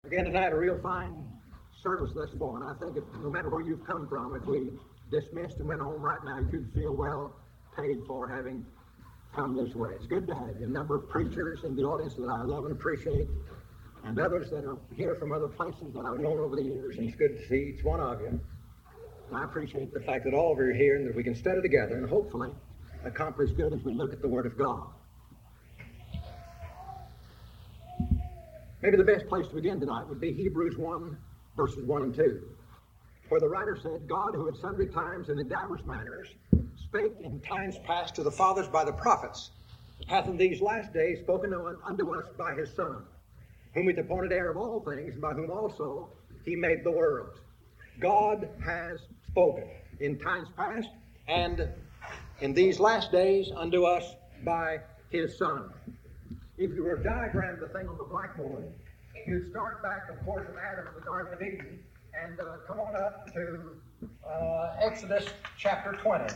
Again tonight, a real fine service thus far, and I think no matter where you've come from, if we dismissed and went home right now, you'd feel well paid for having come this way. It's good to have you. A number of preachers in the audience that I love and appreciate, and others that are here from other places that I've known over the years, and it's good to see each one of you. And I appreciate the fact that all of you are here and that we can study together and hopefully accomplish good as we look at the Word of God. Maybe the best place to begin tonight would be Hebrews 1, verses 1 and 2, where the writer said, God, who at sundry times and in divers manners spake in times past to the fathers by the prophets, hath in these last days spoken unto us by his Son, whom he hath appointed heir of all things, by whom also he made the world. God has spoken in times past and in these last days unto us by his Son. If you were to diagram the thing on the blackboard, you'd start back, of course, from Adam in the Garden of Eden and come on up to Exodus chapter 20.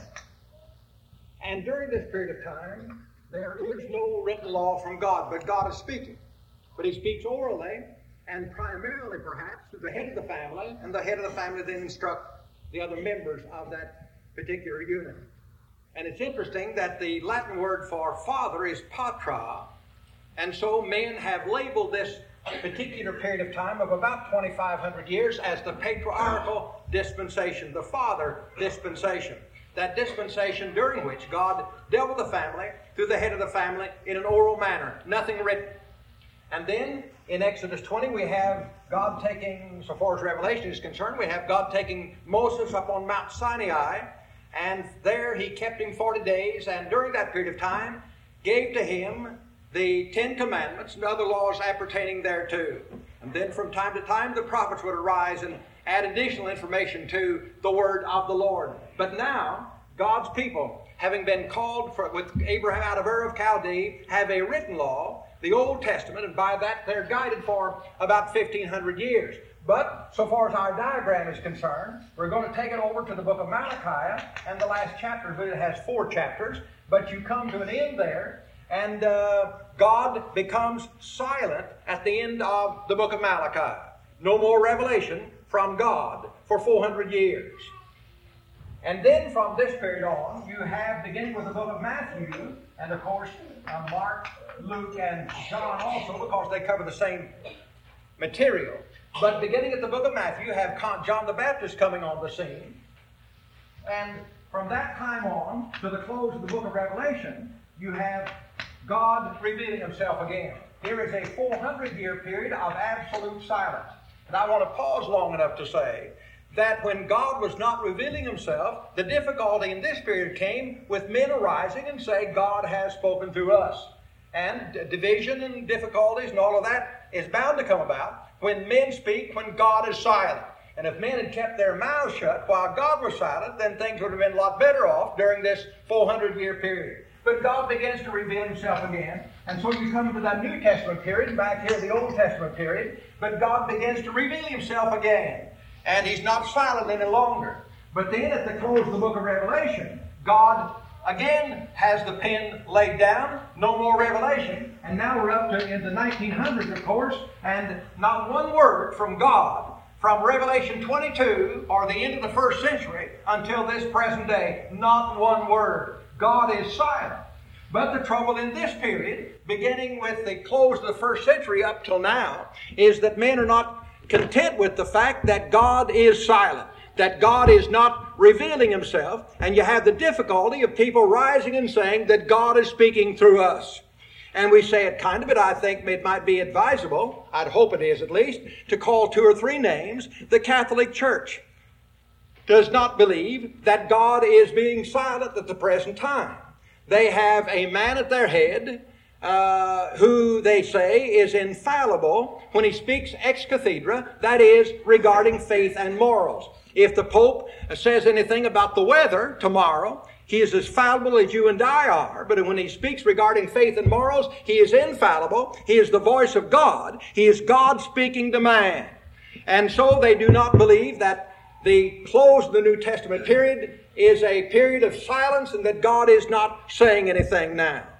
And during this period of time, there is no written law from God, but God is speaking. But he speaks orally and primarily, perhaps, to the head of the family, and the head of the family then instructs the other members of that particular unit. And it's interesting that the Latin word for father is patra, and so men have labeled this particular period of time of about 2,500 years as the patriarchal dispensation, the father dispensation. That dispensation during which God dealt with the family through the head of the family in an oral manner, nothing written. And then in Exodus 20 we have God taking, so far as Revelation is concerned, we have God taking Moses up on Mount Sinai, and there he kept him 40 days, and during that period of time gave to him the 10 Commandments and other laws appertaining thereto. And then from time to time the prophets would arise and add additional information to the word of the Lord. But now, God's people, having been called with Abraham out of Ur of Chaldee, have a written law, the Old Testament, and by that they're guided for about 1,500 years. But so far as our diagram is concerned, we're going to take it over to the book of Malachi and the last chapter, but it has 4 chapters. But you come to an end there, and God becomes silent at the end of the book of Malachi. No more revelation from God for 400 years. And then from this period on, you have, beginning with the book of Matthew, and of course Mark, Luke, and John also, because they cover the same material. But beginning at the book of Matthew, you have John the Baptist coming on the scene. And from that time on to the close of the book of Revelation, you have God revealing himself again. Here is a 400-year period of absolute silence. And I want to pause long enough to say that when God was not revealing himself, the difficulty in this period came with men arising and saying, God has spoken through us. And division and difficulties and all of that is bound to come about when men speak when God is silent. And if men had kept their mouths shut while God was silent, then things would have been a lot better off during this 400-year period. But God begins to reveal himself again. And so you come to that New Testament period, back here the Old Testament period, but God begins to reveal himself again. And he's not silent any longer. But then at the close of the book of Revelation, God again has the pen laid down, no more revelation. And now we're up to in the 1900s, of course, and not one word from God from Revelation 22 or the end of the first century until this present day. Not one word. God is silent. But the trouble in this period, beginning with the close of the first century up till now, is that men are not content with the fact that God is silent, that God is not revealing himself, and you have the difficulty of people rising and saying that God is speaking through us. And we say it kind of, but I think it might be advisable, I'd hope it is at least, to call 2 or 3 names. The Catholic Church does not believe that God is being silent at the present time. They have a man at their head who they say is infallible when he speaks ex cathedra, that is, regarding faith and morals. If the Pope says anything about the weather tomorrow, he is as fallible as you and I are, but when he speaks regarding faith and morals, he is infallible. He is the voice of God. He is God speaking to man. And so they do not believe that the close of the New Testament period is a period of silence and that God is not saying anything now.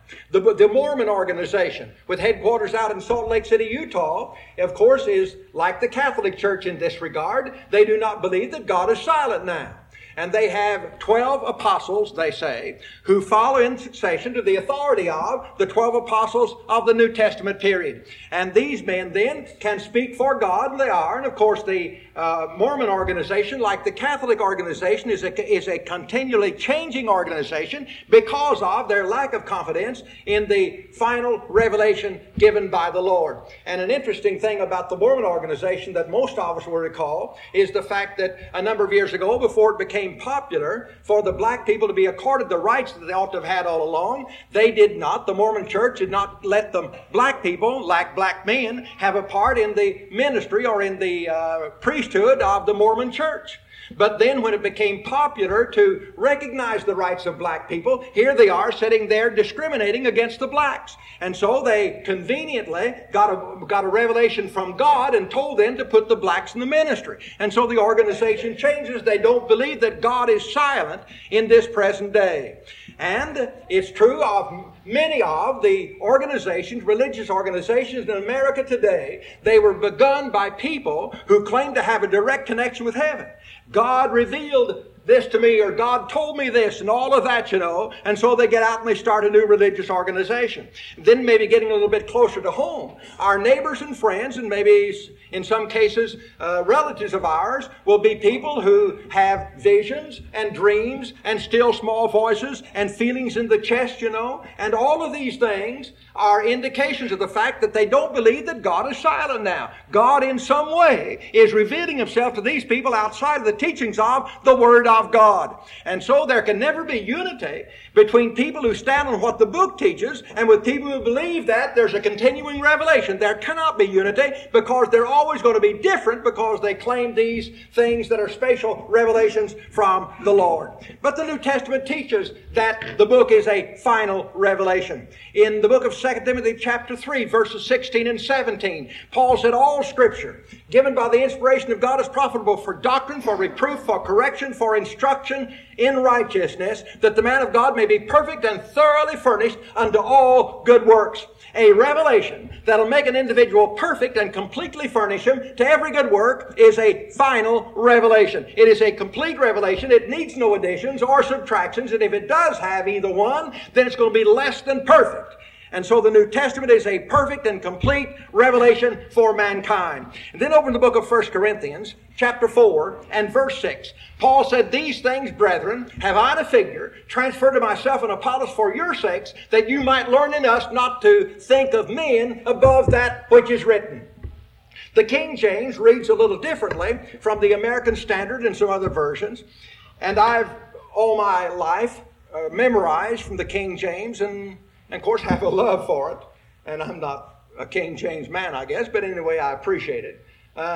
The Mormon organization, with headquarters out in Salt Lake City, Utah, of course, is like the Catholic Church in this regard. They do not believe that God is silent now. And they have 12 apostles, they say, who follow in succession to the authority of the 12 apostles of the New Testament period. And these men then can speak for God, and they are. And of course, the Mormon organization, like the Catholic organization, is a continually changing organization because of their lack of confidence in the final revelation given by the Lord. And an interesting thing about the Mormon organization that most of us will recall is the fact that a number of years ago, before it became popular for the black people to be accorded the rights that they ought to have had all along, they did not. The Mormon Church did not let the black people, like black men, have a part in the ministry or in the priesthood of the Mormon Church. But then when it became popular to recognize the rights of black people, here they are sitting there discriminating against the blacks. And so they conveniently got a revelation from God and told them to put the blacks in the ministry. And so the organization changes. They don't believe that God is silent in this present day. And it's true of many of the organizations, religious organizations in America today. They were begun by people who claimed to have a direct connection with heaven. God revealed this to me, or God told me this, and all of that, you know. And so they get out and they start a new religious organization. Then maybe getting a little bit closer to home, our neighbors and friends, and maybe in some cases relatives of ours, will be people who have visions and dreams and still small voices and feelings in the chest, you know. And all of these things are indications of the fact that they don't believe that God is silent now. God in some way is revealing Himself to these people outside of the teachings of the Word of God. And so there can never be unity between people who stand on what the book teaches and with people who believe that there's a continuing revelation. There cannot be unity because they're always going to be different because they claim these things that are special revelations from the Lord. But the New Testament teaches that the book is a final revelation. In the book of 2 Timothy chapter 3, verses 16 and 17, Paul said, all Scripture, given by the inspiration of God, is profitable for doctrine, for reproof, for correction, for instruction in righteousness, that the man of God may be perfect and thoroughly furnished unto all good works. A revelation that'll make an individual perfect and completely furnish him to every good work is a final revelation. It is a complete revelation. It needs no additions or subtractions, and if it does have either one, then it's going to be less than perfect. And so the New Testament is a perfect and complete revelation for mankind. And then over in the book of 1 Corinthians, chapter 4 and verse 6, Paul said, these things, brethren, have I in a figure transferred to myself and Apollos for your sakes, that you might learn in us not to think of men above that which is written. The King James reads a little differently from the American Standard and some other versions. And I've all my life memorized from the King James and of course, have a love for it. And I'm not a King James man, I guess, but anyway, I appreciate it.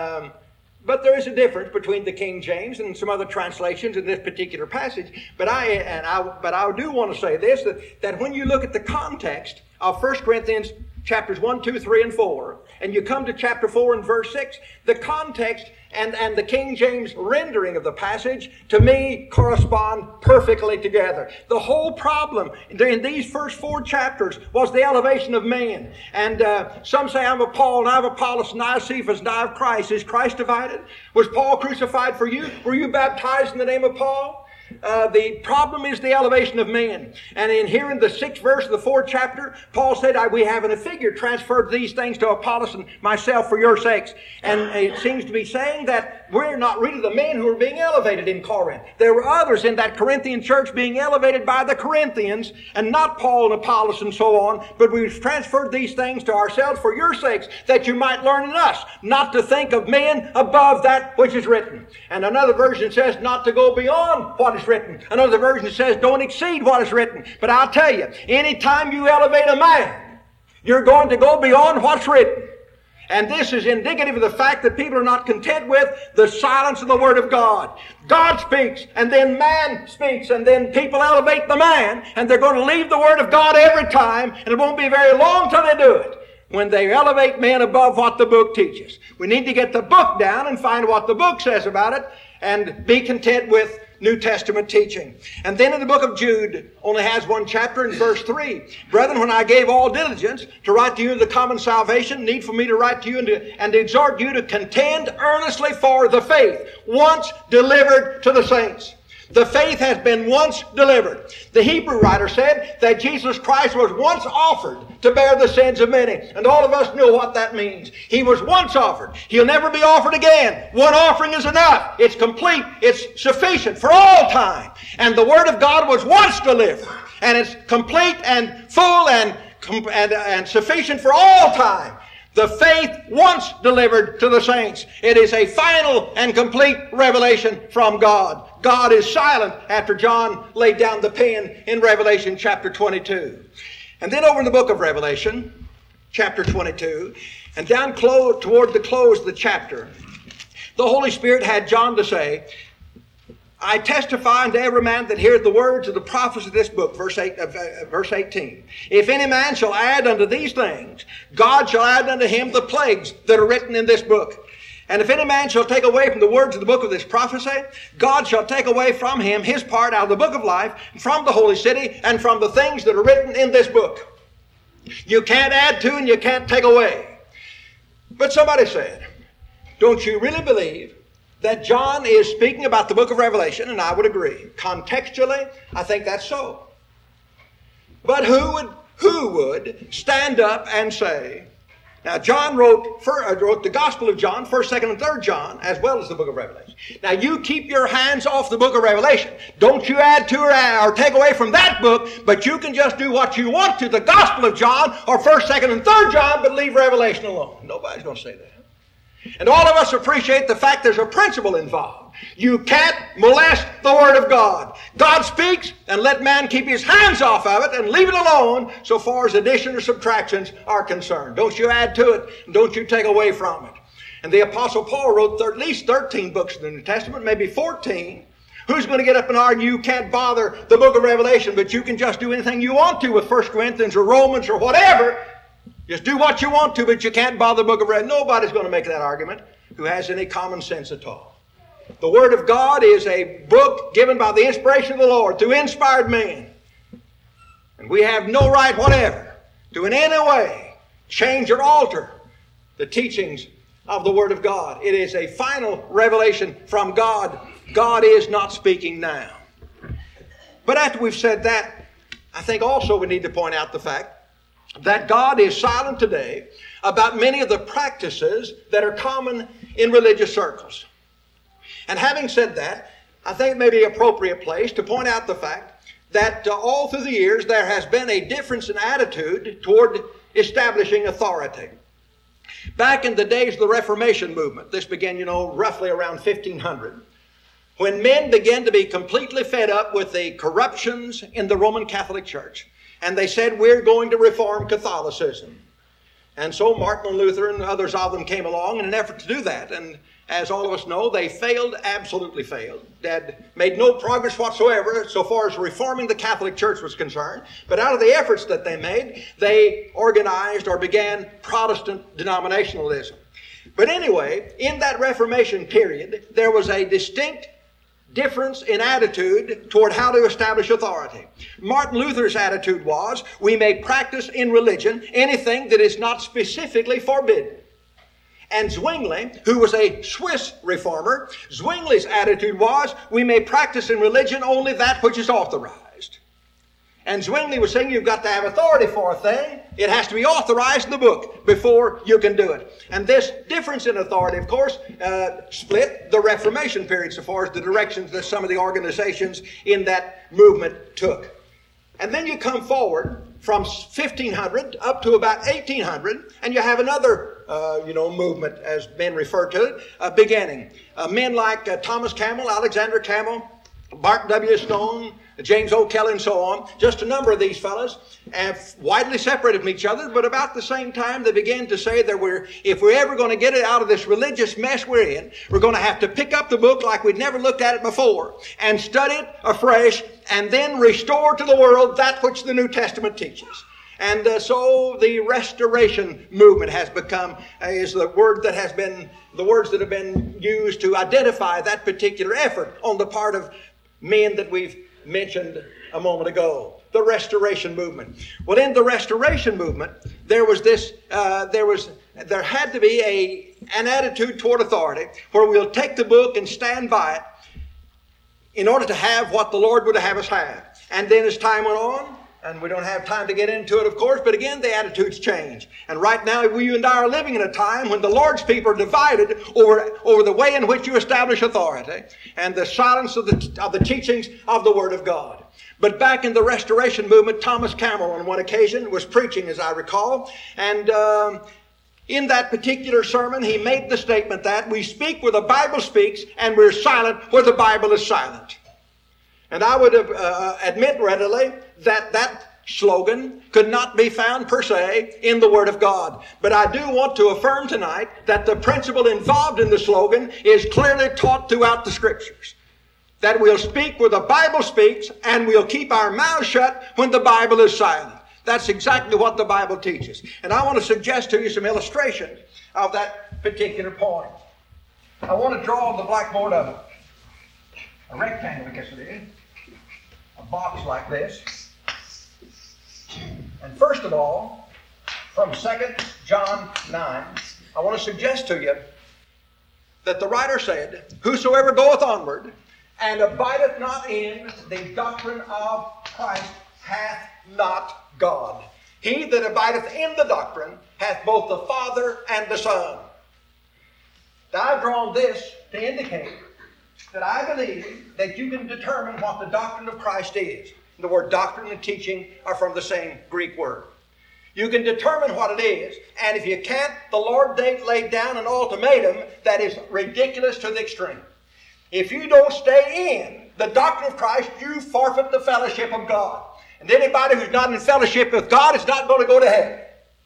But there is a difference between the King James and some other translations in this particular passage. But I do want to say this, that when you look at the context of 1 Corinthians chapters 1, 2, 3, and 4, and you come to chapter 4 and verse 6, the context and the King James rendering of the passage, to me, correspond perfectly together. The whole problem in these first 4 chapters was the elevation of man. And some say, I'm of Paul, and I'm of Apollos, and I of Cephas, and I of Christ. Is Christ divided? Was Paul crucified for you? Were you baptized in the name of Paul? The problem is the elevation of men. And in here in the 6th verse of the 4th chapter, Paul said, we have in a figure transferred these things to Apollos and myself for your sakes. And it seems to be saying that we're not really the men who are being elevated in Corinth. There were others in that Corinthian church being elevated by the Corinthians, and not Paul and Apollos and so on, but we've transferred these things to ourselves for your sakes, that you might learn in us not to think of men above that which is written. And another version says not to go beyond what is written. Another version says don't exceed what is written. But I'll tell you, anytime you elevate a man, you're going to go beyond what's written. And this is indicative of the fact that people are not content with the silence of the Word of God. God speaks, and then man speaks, and then people elevate the man, and they're going to leave the Word of God every time, and it won't be very long till they do it, when they elevate men above what the book teaches. We need to get the book down and find what the book says about it, and be content with New Testament teaching. And then in the book of Jude, only has one chapter in verse 3. Brethren, when I gave all diligence to write to you the common salvation, need for me to write to you and to exhort you to contend earnestly for the faith once delivered to the saints. The faith has been once delivered. The Hebrew writer said that Jesus Christ was once offered to bear the sins of many. And all of us know what that means. He was once offered. He'll never be offered again. One offering is enough. It's complete. It's sufficient for all time. And the Word of God was once delivered. And it's complete and full and sufficient for all time. The faith once delivered to the saints. It is a final and complete revelation from God. God is silent after John laid down the pen in Revelation chapter 22. And then over in the book of Revelation, chapter 22, and down toward the close of the chapter, the Holy Spirit had John to say, I testify unto every man that heareth the words of the prophets of this book, verse 18. If any man shall add unto these things, God shall add unto him the plagues that are written in this book. And if any man shall take away from the words of the book of this prophecy, God shall take away from him his part out of the book of life, from the holy city, and from the things that are written in this book. You can't add to and you can't take away. But somebody said, don't you really believe that John is speaking about the book of Revelation? And I would agree. Contextually, I think that's so. But who would stand up and say, now John wrote the Gospel of John, 1st, 2nd, and 3rd John, as well as the book of Revelation. Now you keep your hands off the book of Revelation. Don't you add to or take away from that book, but you can just do what you want to the Gospel of John or 1st, 2nd, and 3rd John, but leave Revelation alone. Nobody's going to say that. And all of us appreciate the fact there's a principle involved. You can't molest the Word of God. God speaks, and let man keep his hands off of it and leave it alone so far as addition or subtractions are concerned. Don't you add to it, and don't you take away from it. And the Apostle Paul wrote at least 13 books in the New Testament, maybe 14. Who's going to get up and argue you can't bother the book of Revelation, but you can just do anything you want to with 1 Corinthians or Romans or whatever? Just do what you want to, but you can't bother the book of Revelation. Nobody's going to make that argument who has any common sense at all. The Word of God is a book given by the inspiration of the Lord to inspired men. And we have no right whatever to in any way change or alter the teachings of the Word of God. It is a final revelation from God. God is not speaking now. But after we've said that, I think also we need to point out the fact that God is silent today about many of the practices that are common in religious circles. And having said that, I think it may be an appropriate place to point out the fact that all through the years there has been a difference in attitude toward establishing authority. Back in the days of the Reformation movement, this began, roughly around 1500, when men began to be completely fed up with the corruptions in the Roman Catholic Church. And they said, we're going to reform Catholicism. And so Martin Luther and others of them came along in an effort to do that. And as all of us know, they failed, absolutely failed. They had made no progress whatsoever so far as reforming the Catholic Church was concerned. But out of the efforts that they made, they organized or began Protestant denominationalism. But anyway, in that Reformation period, there was a distinct difference in attitude toward how to establish authority. Martin Luther's attitude was, we may practice in religion anything that is not specifically forbidden. And Zwingli, who was a Swiss reformer, Zwingli's attitude was, we may practice in religion only that which is authorized. And Zwingli was saying you've got to have authority for a thing. It has to be authorized in the book before you can do it. And this difference in authority, of course, split the Reformation period so far as the directions that some of the organizations in that movement took. And then you come forward from 1500 up to about 1800, and you have another movement, as men refer to it, beginning. Men like Thomas Campbell, Alexander Campbell, Bart W. Stone, James O. Kelly, and so on, just a number of these fellows, have widely separated from each other, but about the same time they began to say that if we're ever going to get it out of this religious mess we're in, we're going to have to pick up the book like we'd never looked at it before, and study it afresh, and then restore to the world that which the New Testament teaches. And so the restoration movement has become, is the word that has been, the words that have been used to identify that particular effort on the part of men that we've mentioned a moment ago. The Restoration Movement. Well, in the Restoration Movement, there had to be an attitude toward authority where we'll take the book and stand by it in order to have what the Lord would have us have. And then as time went on, and we don't have time to get into it, of course, but again, the attitudes change. And right now, you and I are living in a time when the Lord's people are divided over the way in which you establish authority and the silence of the teachings of the Word of God. But back in the Restoration Movement, Thomas Campbell on one occasion was preaching, as I recall, and in that particular sermon, he made the statement that we speak where the Bible speaks and we're silent where the Bible is silent. And I would admit readily that slogan could not be found per se in the Word of God. But I do want to affirm tonight that the principle involved in the slogan is clearly taught throughout the Scriptures. That we'll speak where the Bible speaks and we'll keep our mouths shut when the Bible is silent. That's exactly what the Bible teaches. And I want to suggest to you some illustrations of that particular point. I want to draw on the blackboard a rectangle, I guess it is. A box like this. And first of all, from 2 John 9, I want to suggest to you that the writer said, "Whosoever goeth onward and abideth not in the doctrine of Christ hath not God. He that abideth in the doctrine hath both the Father and the Son." Now I've drawn this to indicate that I believe that you can determine what the doctrine of Christ is. The word doctrine and teaching are from the same Greek word. You can determine what it is, and if you can't, the Lord laid down an ultimatum that is ridiculous to the extreme. If you don't stay in the doctrine of Christ, you forfeit the fellowship of God. And anybody who's not in fellowship with God is not going to go to heaven.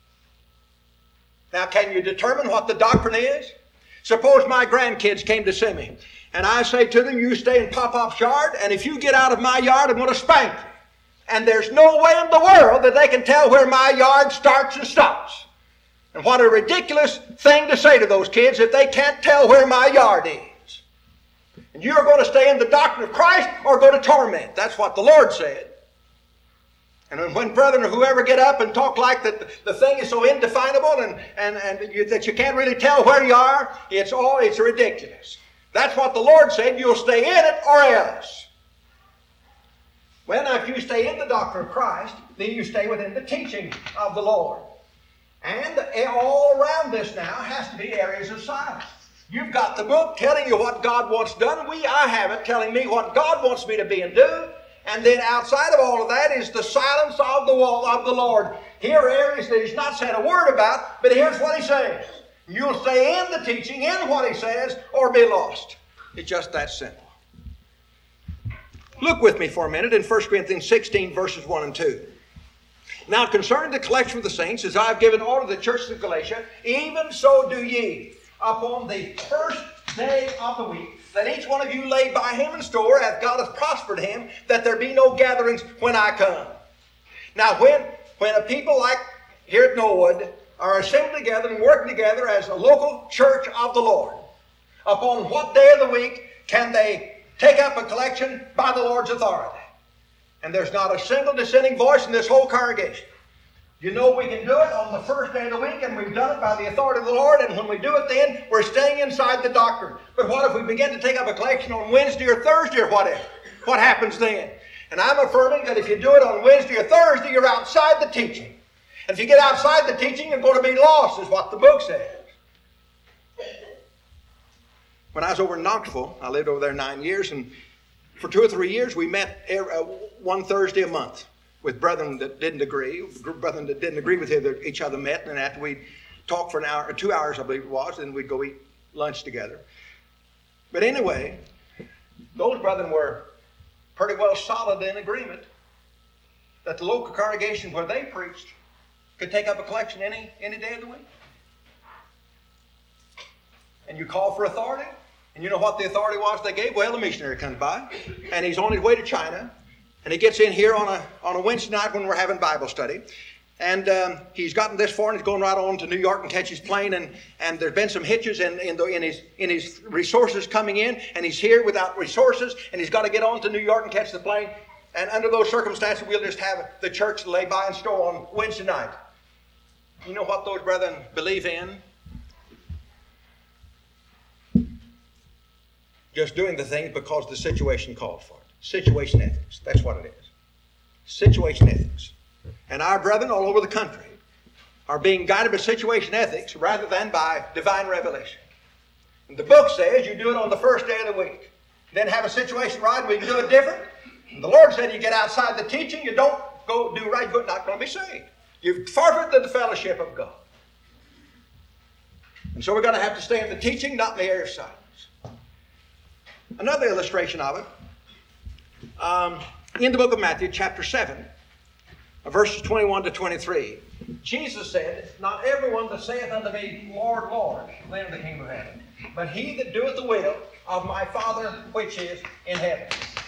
Now, can you determine what the doctrine is? Suppose my grandkids came to see me, and I say to them, "You stay in Pop-Pop's yard, and if you get out of my yard, I'm going to spank you." And there's no way in the world that they can tell where my yard starts and stops. And what a ridiculous thing to say to those kids if they can't tell where my yard is. And you're going to stay in the doctrine of Christ or go to torment. That's what the Lord said. And when brethren or whoever get up and talk like that the thing is so indefinable and that you can't really tell where you are, it's ridiculous. That's what the Lord said. You'll stay in it or else. Well, now if you stay in the doctrine of Christ, then you stay within the teaching of the Lord. And all around this now has to be areas of silence. You've got the book telling you what God wants done. I have it telling me what God wants me to be and do. And then outside of all of that is the silence of the Lord. Here are areas that He's not said a word about, but here's what He says. You'll stay in the teaching, in what He says, or be lost. It's just that simple. Look with me for a minute in 1 Corinthians 16, verses 1 and 2. "Now concerning the collection of the saints, as I have given order to the churches of Galatia, even so do ye. Upon the first day of the week, that each one of you lay by him in store, as God hath prospered him, that there be no gatherings when I come." Now when a people like here at Knollwood are assembled together and working together as a local church of the Lord, upon what day of the week can they take up a collection by the Lord's authority? And there's not a single dissenting voice in this whole congregation. You know we can do it on the first day of the week, and we've done it by the authority of the Lord, and when we do it then, we're staying inside the doctrine. But what if we begin to take up a collection on Wednesday or Thursday or whatever? What happens then? And I'm affirming that if you do it on Wednesday or Thursday, you're outside the teaching. And if you get outside the teaching, you're going to be lost, is what the book says. When I was over in Knoxville, I lived over there 9 years, and for 2 or 3 years, we met one Thursday a month with brethren that didn't agree. Brethren that didn't agree with each other met, and after we'd talk for an hour or 2 hours, I believe it was, then we'd go eat lunch together. But anyway, those brethren were pretty well solid in agreement that the local congregation where they preached could take up a collection any day of the week. And you call for authority, and you know what the authority was they gave? Well, a missionary comes by, and he's on his way to China, and he gets in here on a Wednesday night when we're having Bible study, And he's gotten this far, and he's going right on to New York and catch his plane. And there's been some hitches in his resources coming in, and he's here without resources, and he's got to get on to New York and catch the plane. And under those circumstances, we'll just have the church lay by and store on Wednesday night. You know what those brethren believe in? Just doing the things because the situation called for it. Situation ethics. That's what it is. Situation ethics. And our brethren all over the country are being guided by situation ethics rather than by divine revelation. And the book says you do it on the first day of the week. Then have a situation right where you can do it different. And the Lord said you get outside the teaching, you don't go do right, you're not going to be saved. You've forfeited the fellowship of God. And so we're going to have to stay in the teaching, not in the area of silence. Another illustration of it, in the book of Matthew, chapter 7, verses 21 to 23, Jesus said, "Not everyone that saith unto me, Lord, Lord, shall enter the kingdom of heaven, but he that doeth the will of my Father which is in heaven."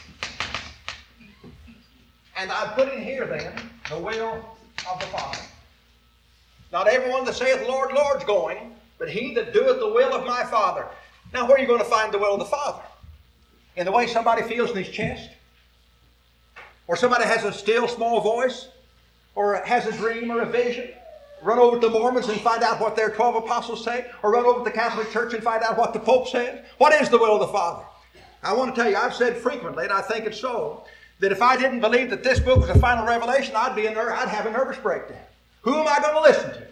And I put in here then the will of the Father. Not everyone that saith, Lord, Lord's going, but he that doeth the will of my Father. Now, where are you going to find the will of the Father? In the way somebody feels in his chest? Or somebody has a still small voice? Or has a dream or a vision? Run over to the Mormons and find out what their 12 apostles say? Or run over to the Catholic Church and find out what the Pope says? What is the will of the Father? I want to tell you, I've said frequently, and I think it's so, that if I didn't believe that this book was a final revelation, I'd have a nervous breakdown. Who am I going to listen to?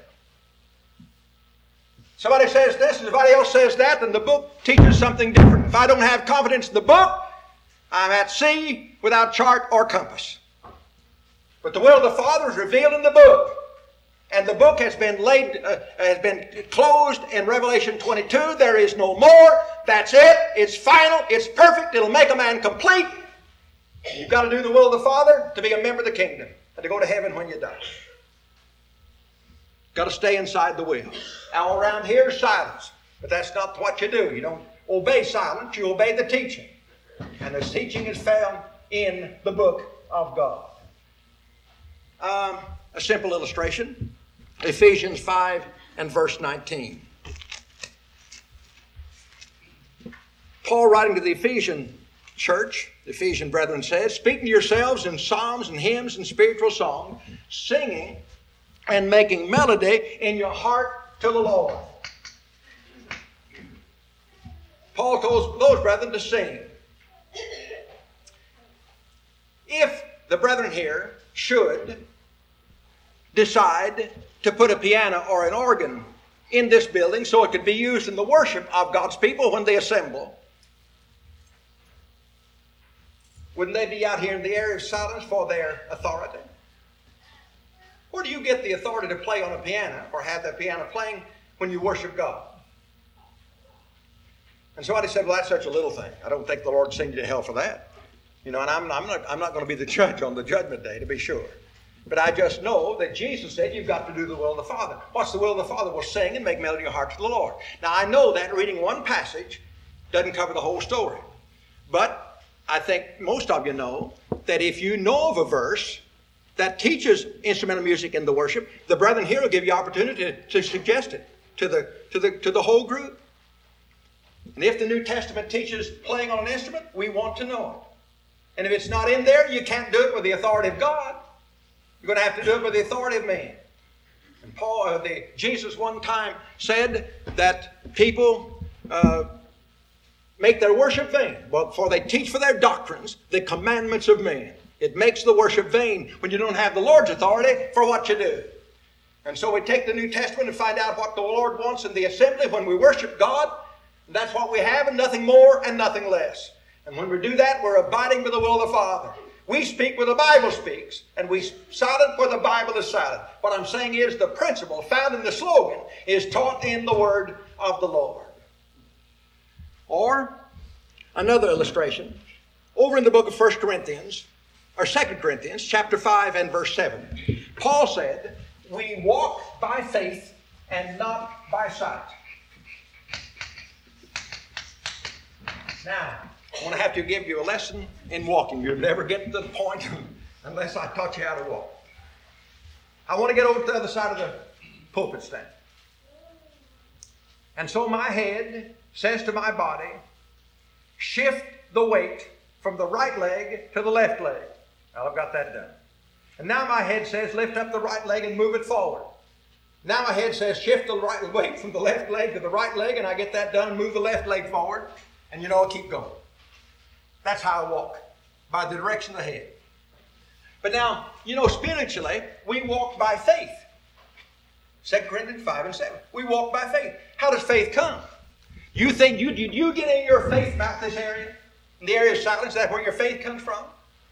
Somebody says this and somebody else says that, and the book teaches something different. If I don't have confidence in the book, I'm at sea without chart or compass. But the will of the Father is revealed in the book. And the book has been closed in Revelation 22. There is no more. That's it. It's final. It's perfect. It'll make a man complete. You've got to do the will of the Father to be a member of the kingdom and to go to heaven when you die. Got to stay inside the will. All around here is silence. But that's not what you do. You don't obey silence. You obey the teaching. And the teaching is found in the book of God. A simple illustration. Ephesians 5 and verse 19. Paul, writing to the Ephesian church, the Ephesian brethren, says, "Speaking to yourselves in psalms and hymns and spiritual songs, singing and making melody in your heart to the Lord." Paul told those brethren to sing. If the brethren here should decide to put a piano or an organ in this building so it could be used in the worship of God's people when they assemble, wouldn't they be out here in the area of silence for their authority? Where do you get the authority to play on a piano or have that piano playing when you worship God? And somebody said, "Well, that's such a little thing. I don't think the Lord sent you to hell for that." You know, and I'm not going to be the judge on the judgment day, to be sure. But I just know that Jesus said you've got to do the will of the Father. What's the will of the Father? Well, sing and make melody in your heart to the Lord. Now, I know that reading one passage doesn't cover the whole story. But I think most of you know that if you know of a verse that teaches instrumental music in the worship, the brethren here will give you opportunity to suggest it to the whole group. And if the New Testament teaches playing on an instrument, we want to know it. And if it's not in there, you can't do it with the authority of God. You're going to have to do it with the authority of man. And Jesus one time said that people make their worship vain, for they teach for their doctrines the commandments of men. It makes the worship vain when you don't have the Lord's authority for what you do. And so we take the New Testament and find out what the Lord wants in the assembly when we worship God. And that's what we have, and nothing more and nothing less. And when we do that, we're abiding by the will of the Father. We speak where the Bible speaks, and we silent where the Bible is silent. What I'm saying is the principle found in the slogan is taught in the word of the Lord. Or another illustration, over in the book of 1 Corinthians, or 2 Corinthians, chapter 5 and verse 7. Paul said, "We walk by faith and not by sight." Now, I'm going to have to give you a lesson in walking. You'll never get to the point unless I taught you how to walk. I want to get over to the other side of the pulpit stand. And so my head says to my body, shift the weight from the right leg to the left leg. Well, I've got that done. And now my head says, lift up the right leg and move it forward. Now my head says, shift the right weight from the left leg to the right leg, and I get that done and move the left leg forward. And I'll keep going. That's how I walk, by the direction of the head. But now, spiritually, we walk by faith. 2 Corinthians 5 and 7. We walk by faith. How does faith come? You think you get in your faith about this area? In the area of silence, is that where your faith comes from?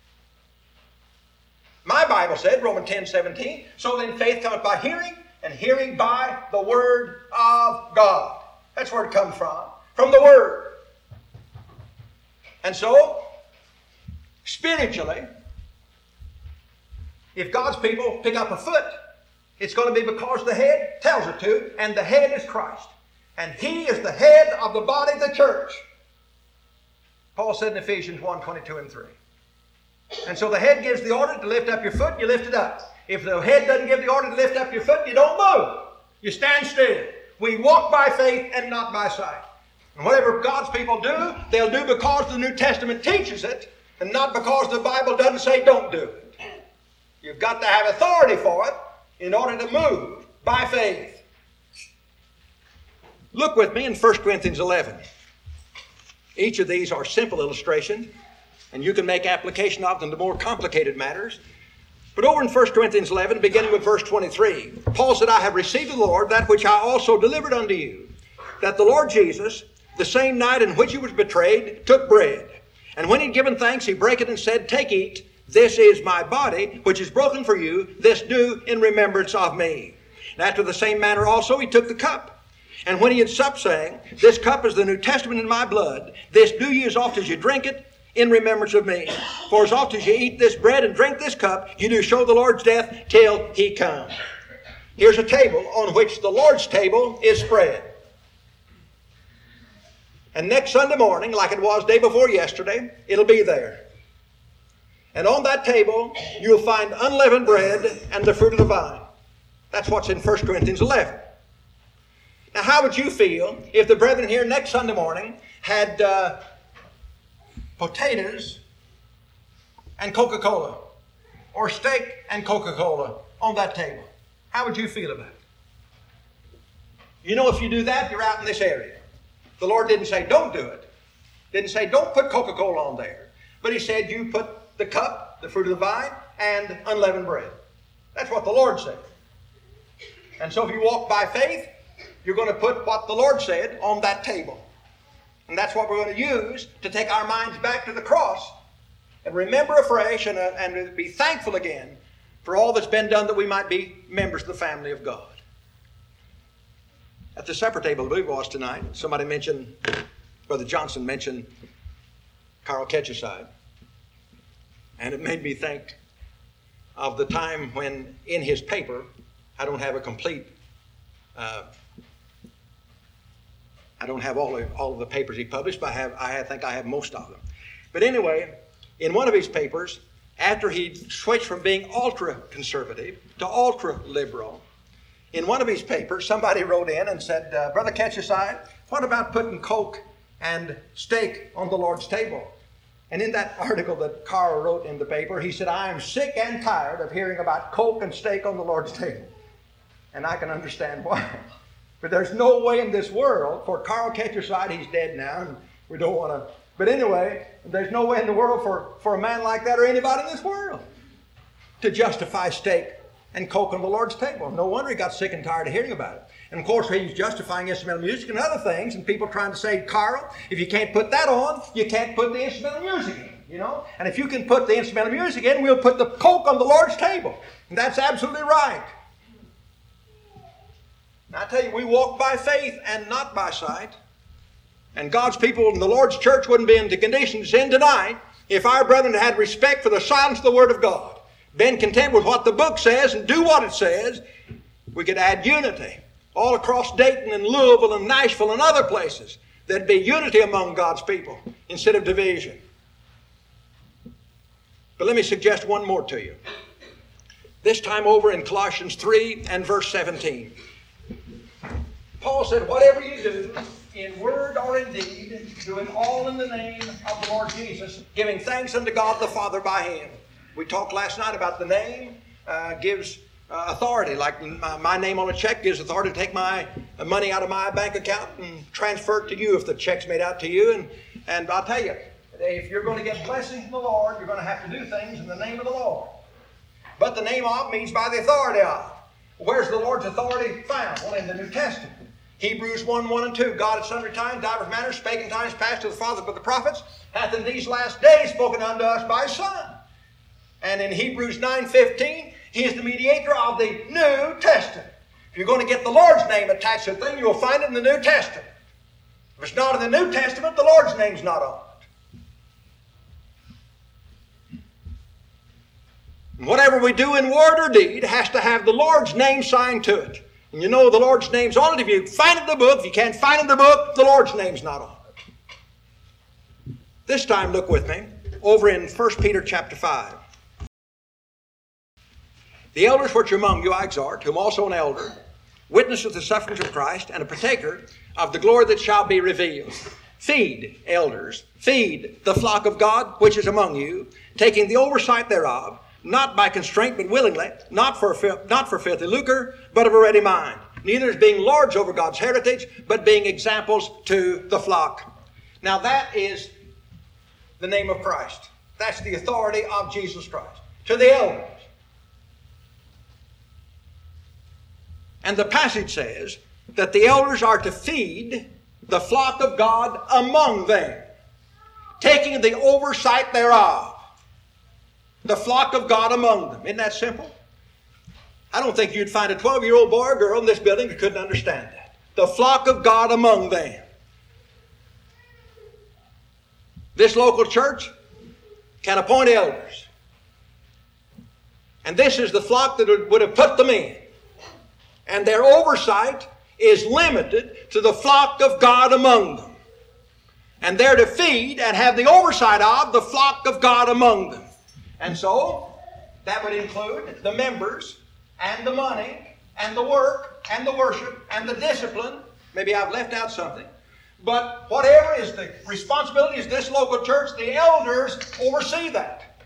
My Bible said, Romans 10:17, so then faith cometh by hearing, and hearing by the Word of God. That's where it comes from the Word. And so, spiritually, if God's people pick up a foot, it's going to be because the head tells it to, and the head is Christ. And He is the head of the body, the church. Paul said in Ephesians 1:22 and 3. And so the head gives the order to lift up your foot, you lift it up. If the head doesn't give the order to lift up your foot, you don't move. You stand still. We walk by faith and not by sight. And whatever God's people do, they'll do because the New Testament teaches it, and not because the Bible doesn't say don't do it. You've got to have authority for it in order to move by faith. Look with me in 1 Corinthians 11. Each of these are simple illustrations, and you can make application of them to more complicated matters. But over in 1 Corinthians 11, beginning with verse 23, Paul said, I have received of the Lord that which I also delivered unto you, that the Lord Jesus, the same night in which he was betrayed, took bread. And when he had given thanks, he brake it and said, Take, eat, this is my body, which is broken for you. This do in remembrance of me. And after the same manner also he took the cup. And when he had supped, saying, This cup is the New Testament in my blood. This do ye as oft as you drink it, in remembrance of me. For as oft as you eat this bread and drink this cup, you do show the Lord's death till he come. Here's a table on which the Lord's table is spread. And next Sunday morning, like it was day before yesterday, it'll be there. And on that table, you'll find unleavened bread and the fruit of the vine. That's what's in 1 Corinthians 11. Now, how would you feel if the brethren here next Sunday morning had potatoes and Coca-Cola, or steak and Coca-Cola on that table? How would you feel about it? If you do that, you're out in this area. The Lord didn't say don't do it. Didn't say don't put Coca-Cola on there. But he said you put the cup, the fruit of the vine, and unleavened bread. That's what the Lord said. And so if you walk by faith, you're going to put what the Lord said on that table. And that's what we're going to use to take our minds back to the cross and remember afresh and be thankful again for all that's been done that we might be members of the family of God. At the supper table, I believe it was tonight, somebody mentioned, Brother Johnson mentioned Carl Ketcherside. And it made me think of the time when in his paper, I don't have a complete, I don't have all of the papers he published, but I think I have most of them. But anyway, in one of his papers, after he switched from being ultra-conservative to ultra-liberal, in one of his papers, somebody wrote in and said, Brother Ketcherside, what about putting Coke and steak on the Lord's table? And in that article that Carl wrote in the paper, he said, I am sick and tired of hearing about Coke and steak on the Lord's table. And I can understand why. But there's no way in this world, for Carl Ketcherside, he's dead now, and we don't want to. But anyway, there's no way in the world for a man like that or anybody in this world to justify steak and Coke on the Lord's table. No wonder he got sick and tired of hearing about it. And of course, he's justifying instrumental music and other things, and people trying to say, Carl, if you can't put that on, you can't put the instrumental music in, And if you can put the instrumental music in, we'll put the Coke on the Lord's table. And that's absolutely right. I tell you, we walk by faith and not by sight. And God's people in the Lord's church wouldn't be in the condition it's in tonight if our brethren had respect for the silence of the Word of God, been content with what the book says and do what it says. We could add unity all across Dayton and Louisville and Nashville and other places. There'd be unity among God's people instead of division. But let me suggest one more to you. This time over in Colossians 3 and verse 17. Paul said, whatever you do, in word or in deed, do it all in the name of the Lord Jesus, giving thanks unto God the Father by Him. We talked last night about the name gives authority. Like my name on a check gives authority to take my money out of my bank account and transfer it to you if the check's made out to you. And I'll tell you, if you're going to get blessing from the Lord, you're going to have to do things in the name of the Lord. But the name of means by the authority of. Where's the Lord's authority found? Well, in the New Testament. Hebrews 1, 1 and 2. God at sundry times, divers manners, spake in times past to the fathers by the prophets, hath in these last days spoken unto us by His Son. And in Hebrews 9, 15, He is the mediator of the New Testament. If you're going to get the Lord's name attached to a thing, you'll find it in the New Testament. If it's not in the New Testament, the Lord's name's not on it. And whatever we do in word or deed has to have the Lord's name signed to it. And you know the Lord's name's on it. If you find it in the book, if you can't find it in the book, the Lord's name's not on it. This time, look with me, over in 1 Peter chapter 5. The elders which are among you I exhort, whom also an elder, witness of the sufferings of Christ, and a partaker of the glory that shall be revealed. Feed, elders, feed the flock of God which is among you, taking the oversight thereof, not by constraint but willingly, not for filthy lucre, but of a ready mind. Neither as being lords over God's heritage, but being examples to the flock. Now that is the name of Christ. That's the authority of Jesus Christ. To the elders. And the passage says that the elders are to feed the flock of God among them, taking the oversight thereof. The flock of God among them. Isn't that simple? I don't think you'd find a 12-year-old boy or girl in this building who couldn't understand that. The flock of God among them. This local church can appoint elders. And this is the flock that would have put them in. And their oversight is limited to the flock of God among them. And they're to feed and have the oversight of the flock of God among them. And so, that would include the members and the money and the work and the worship and the discipline. Maybe I've left out something. But whatever is the responsibilities of this local church, the elders oversee that.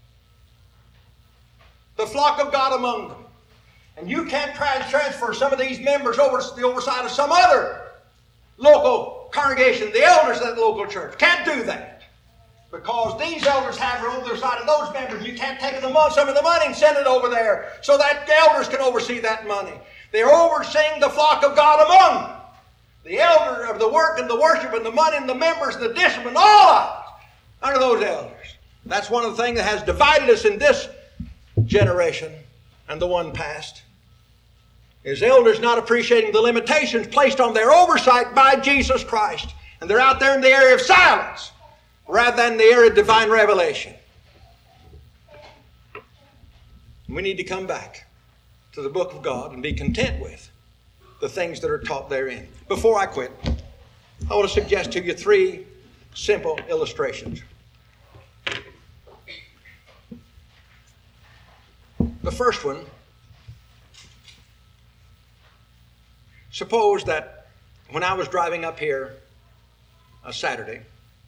The flock of God among them. And you can't try to transfer some of these members over to the oversight of some other local congregation, the elders of that local church. Can't do that. Because these elders have their oversight of those members. You can't take some of the money and send it over there so that the elders can oversee that money. They're overseeing the flock of God among them. The elder of the work and the worship and the money and the members and the discipline, all of it, under those elders. That's one of the things that has divided us in this generation and the one past. Is elders not appreciating the limitations placed on their oversight by Jesus Christ. And they're out there in the area of silence rather than the area of divine revelation. We need to come back to the book of God and be content with the things that are taught therein. Before I quit, I want to suggest to you 3 simple illustrations. The first one, suppose that when I was driving up here a Saturday,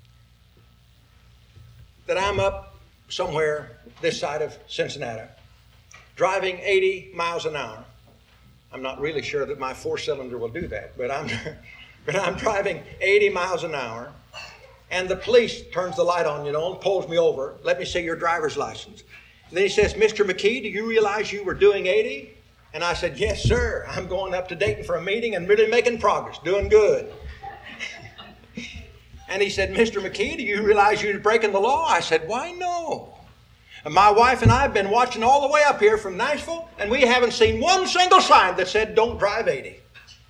that I'm up somewhere this side of Cincinnati, driving 80 miles an hour. I'm not really sure that my 4-cylinder will do that, but I'm driving 80 miles an hour, and the police turns the light on, and pulls me over. Let me see your driver's license. And then he says, Mr. McKee, do you realize you were doing 80? And I said, yes, sir. I'm going up to Dayton for a meeting and really making progress, doing good. And he said, Mr. McKee, do you realize you're breaking the law? I said, why, no. And my wife and I have been watching all the way up here from Nashville, and we haven't seen one single sign that said, don't drive 80.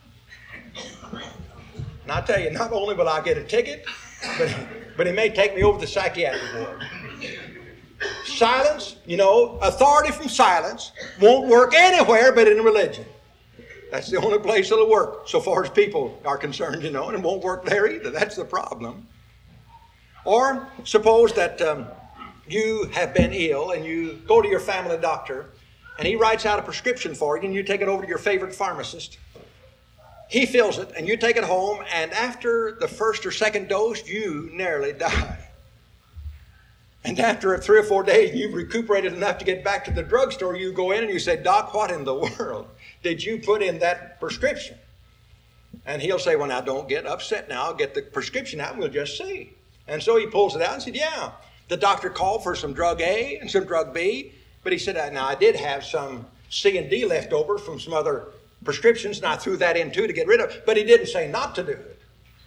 And I tell you, not only will I get a ticket, but he may take me over to the psychiatric ward. Silence, authority from silence won't work anywhere but in religion. That's the only place it'll work, so far as people are concerned, and it won't work there either. That's the problem. Or suppose that you have been ill and you go to your family doctor and he writes out a prescription for you, and you take it over to your favorite pharmacist. He fills it, and you take it home, and after the first or second dose, you nearly die. And after 3 or 4 days, you've recuperated enough to get back to the drugstore. You go in and you say, Doc, what in the world did you put in that prescription? And he'll say, well, now don't get upset now. I'll get the prescription out and we'll just see. And so he pulls it out and said, yeah, the doctor called for some drug A and some drug B. But he said, now I did have some C and D left over from some other prescriptions, and I threw that in too to get rid of it. But he didn't say not to do it.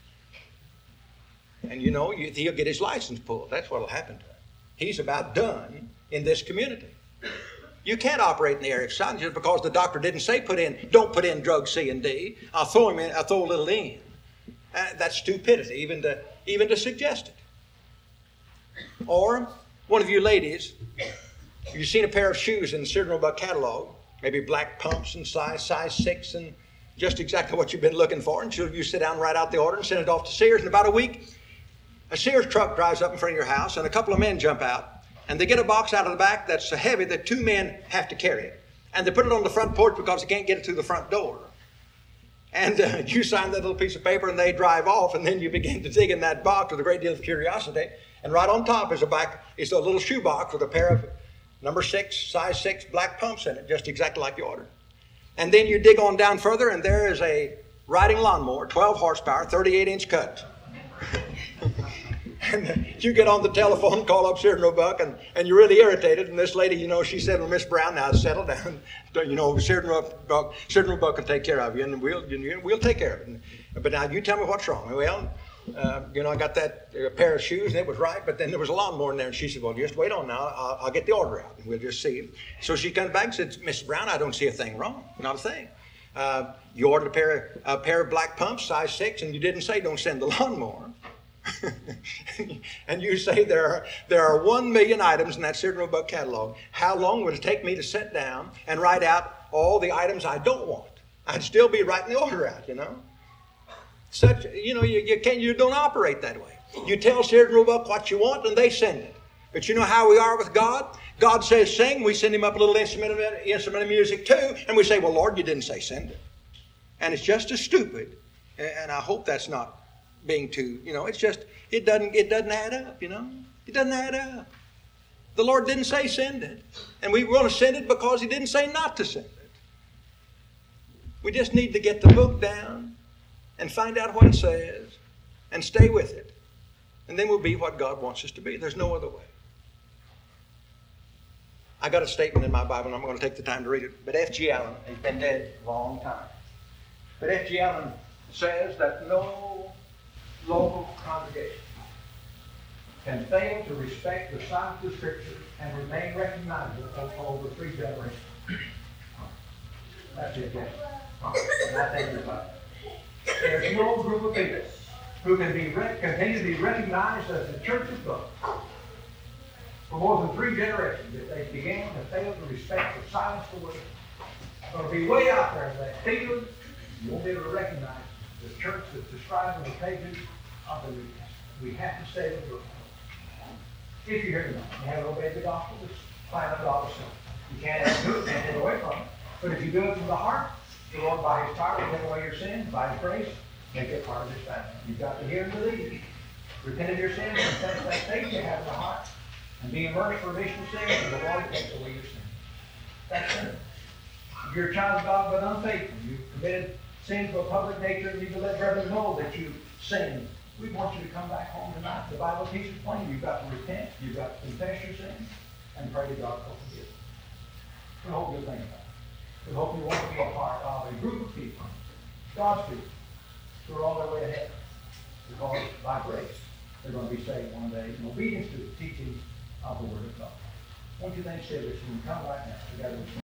And you know, he'll get his license pulled. That's what will happen to him. He's about done in this community. You can't operate in the area of silence just because the doctor didn't say don't put in drug C and D. I'll throw a little in. That's stupidity, even to suggest it. Or one of you ladies, you've seen a pair of shoes in the Sears Roebuck catalog, maybe black pumps and size 6, and just exactly what you've been looking for. And so you sit down and write out the order and send it off to Sears. In about a week, a Sears truck drives up in front of your house, and a couple of men jump out. And they get a box out of the back that's so heavy that 2 men have to carry it. And they put it on the front porch because they can't get it through the front door. And you sign that little piece of paper and they drive off, and then you begin to dig in that box with a great deal of curiosity. And right on top is a little shoe box with a pair of number 6, size 6 black pumps in it, just exactly like you ordered. And then you dig on down further, and there is a riding lawnmower, 12 horsepower, 38-inch cut. And you get on the telephone, call up Sears Roebuck, and you're really irritated. And this lady, you know, she said, well, Miss Brown, now settle down. You know, Sears Roebuck can take care of you, and we'll take care of it. But now you tell me what's wrong. Well, you know, I got that pair of shoes, and it was right, but then there was a lawnmower in there. And she said, well, just wait on now. I'll get the order out, and we'll just see. So she comes back and said, Miss Brown, I don't see a thing wrong. Not a thing. You ordered a pair of black pumps, size 6, and you didn't say don't send the lawnmower. And you say there are 1 million items in that Sears Roebuck catalog. How long would it take me to sit down and write out all the items I don't want? I'd still be writing the order out, you know. You don't operate that way. You tell Sears Roebuck what you want and they send it. But you know how we are with God? God says sing, we send him up a little instrument of music too, and we say, well, Lord, you didn't say send it. And it's just as stupid, and I hope that's not being too, you know, it's just, it doesn't add up, you know. It doesn't add up. The Lord didn't say send it. And we want to send it because he didn't say not to send it. We just need to get the book down and find out what it says and stay with it. And then we'll be what God wants us to be. There's no other way. I got a statement in my Bible, and I'm going to take the time to read it. But F.G. Allen, he's been dead a long time. But F.G. Allen says that no local congregation can fail to respect the signs of the Scripture and remain recognizable for over 3 generations. That's it, yes. And I think you're right. There's no group of people who can continue to be recognized as the Church of God for more than 3 generations if they began to fail to respect the silence of the Word. They'll be way out there in that field. You won't be able to recognize the church that's described in the pages of the New Testament. We have to stay with the Word. If you hear me, you haven't obeyed the gospel, it's fine of God itself. You can't do it, can't get away from it. But if you do it from the heart, the Lord by his power will take away your sins, by his grace, make it part of his family. You've got to hear and believe. Repent of your sins, confess that faith you have in the heart, and be immersed for remission of sins, and the Lord takes away your sins. That's it. If you're a child of God but unfaithful, you've committed sin of a public nature, and you've let brethren know that you sinned, we want you to come back home tonight. The Bible teaches plainly you've got to repent, you've got to confess your sins, and pray to God for forgiveness. We hope you'll think about it. We hope you want to be a part of a group of people, God's people, who are on their way ahead. Because by grace, they're going to be saved one day in obedience to the teachings of the Word of God. Won't you think seriously? You can come right now together with me.